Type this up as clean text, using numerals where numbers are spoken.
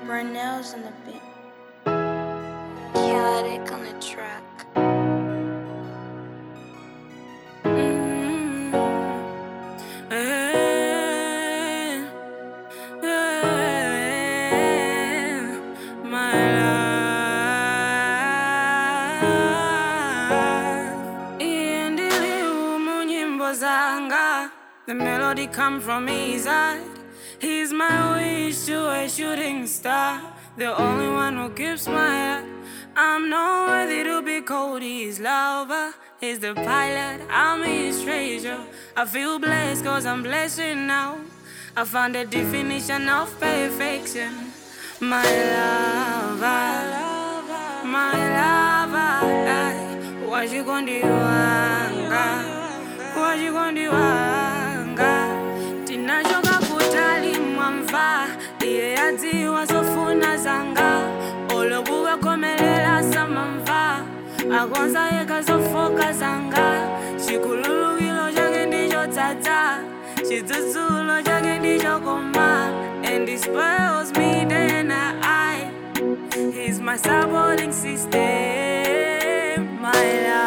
Brunel's in the bit. Chaotic on the track. My life. Iendelee munyimbo zanga. The melody come from his heart. He's my wish to a shooting star. The only one who keeps my heart. I'm not worthy to be called his lover. He's the pilot, I'm his treasure. I feel blessed cause I'm blessing now. I found the definition of perfection. My lover, my lover. What you gonna do? What you gonna do? Tinachoka kutali mwamva. Iye yati wasofuna zanga. Ologuwe komelela samamva. Agonza yeka zofoka zanga. Shikululugilo jage ndijo tata. Shituzulo jage ndijo koma. And he spoils me day and night. He's my supporting system. My love.